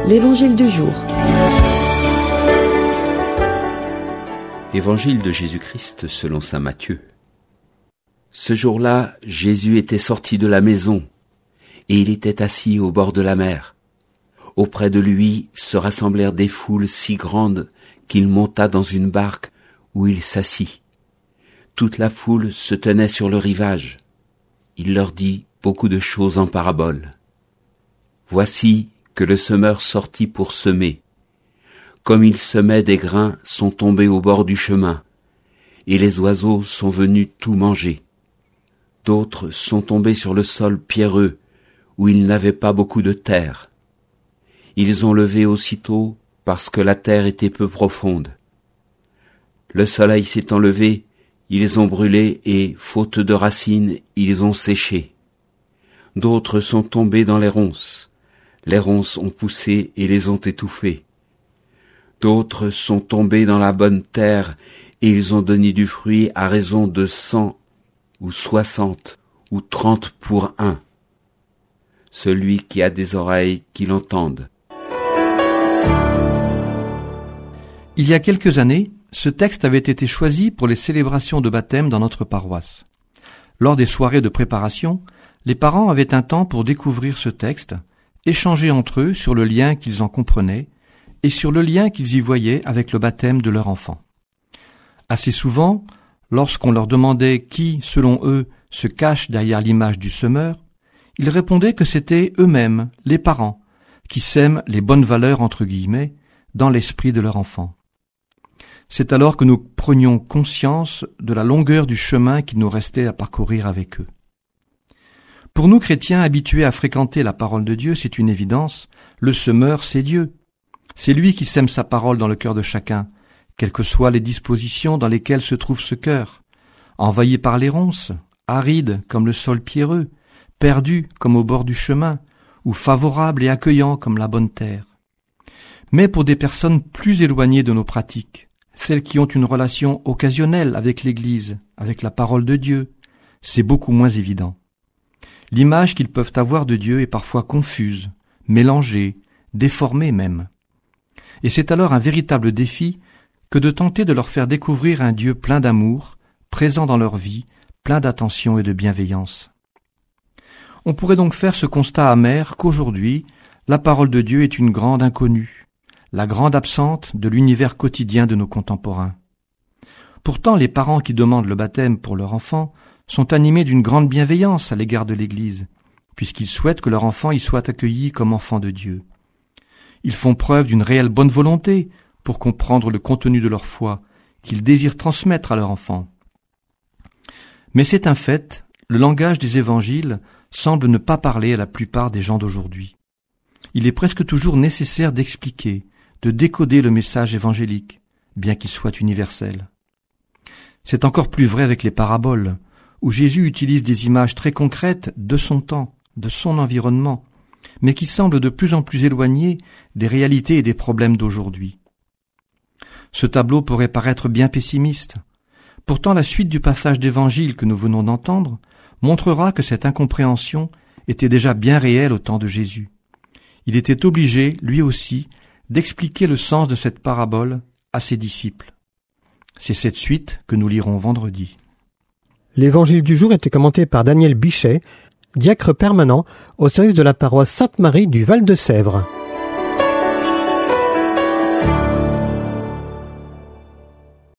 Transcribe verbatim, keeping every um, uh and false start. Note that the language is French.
L'Évangile du jour. Évangile de Jésus-Christ selon saint Matthieu. Ce jour-là, Jésus était sorti de la maison, et il était assis au bord de la mer. Auprès de lui se rassemblèrent des foules si grandes qu'il monta dans une barque où il s'assit. Toute la foule se tenait sur le rivage. Il leur dit beaucoup de choses en paraboles. Voici que le semeur sortit pour semer. Comme il semait, des grains sont tombés au bord du chemin, et les oiseaux sont venus tout manger. D'autres sont tombés sur le sol pierreux, où il n'avait pas beaucoup de terre. Ils ont levé aussitôt, parce que la terre était peu profonde. Le soleil s'étant levé, ils ont brûlé et, faute de racines, ils ont séché. D'autres sont tombés dans les ronces. Les ronces ont poussé et les ont étouffés. D'autres sont tombés dans la bonne terre et ils ont donné du fruit à raison de cent ou soixante ou trente pour un. Celui qui a des oreilles, qu'il entende. Il y a quelques années, ce texte avait été choisi pour les célébrations de baptême dans notre paroisse. Lors des soirées de préparation, les parents avaient un temps pour découvrir ce texte, échanger entre eux sur le lien qu'ils en comprenaient et sur le lien qu'ils y voyaient avec le baptême de leur enfant. Assez souvent, lorsqu'on leur demandait qui, selon eux, se cache derrière l'image du semeur, ils répondaient que c'étaient eux-mêmes, les parents, qui sèment les bonnes valeurs entre guillemets dans l'esprit de leur enfant. C'est alors que nous prenions conscience de la longueur du chemin qu'il nous restait à parcourir avec eux. Pour nous chrétiens habitués à fréquenter la parole de Dieu, c'est une évidence, le semeur, c'est Dieu. C'est lui qui sème sa parole dans le cœur de chacun, quelles que soient les dispositions dans lesquelles se trouve ce cœur, envahi par les ronces, aride comme le sol pierreux, perdu comme au bord du chemin, ou favorable et accueillant comme la bonne terre. Mais pour des personnes plus éloignées de nos pratiques, celles qui ont une relation occasionnelle avec l'Église, avec la parole de Dieu, c'est beaucoup moins évident. L'image qu'ils peuvent avoir de Dieu est parfois confuse, mélangée, déformée même. Et c'est alors un véritable défi que de tenter de leur faire découvrir un Dieu plein d'amour, présent dans leur vie, plein d'attention et de bienveillance. On pourrait donc faire ce constat amer qu'aujourd'hui, la parole de Dieu est une grande inconnue, la grande absente de l'univers quotidien de nos contemporains. Pourtant, les parents qui demandent le baptême pour leur enfant sont animés d'une grande bienveillance à l'égard de l'Église, puisqu'ils souhaitent que leur enfant y soit accueilli comme enfant de Dieu. Ils font preuve d'une réelle bonne volonté pour comprendre le contenu de leur foi, qu'ils désirent transmettre à leur enfant. Mais c'est un fait, le langage des évangiles semble ne pas parler à la plupart des gens d'aujourd'hui. Il est presque toujours nécessaire d'expliquer, de décoder le message évangélique, bien qu'il soit universel. C'est encore plus vrai avec les paraboles, où Jésus utilise des images très concrètes de son temps, de son environnement, mais qui semblent de plus en plus éloignées des réalités et des problèmes d'aujourd'hui. Ce tableau pourrait paraître bien pessimiste. Pourtant, la suite du passage d'évangile que nous venons d'entendre montrera que cette incompréhension était déjà bien réelle au temps de Jésus. Il était obligé, lui aussi, d'expliquer le sens de cette parabole à ses disciples. C'est cette suite que nous lirons vendredi. L'évangile du jour était commenté par Daniel Bichet, diacre permanent au service de la paroisse Sainte-Marie du Val-de-Sèvres.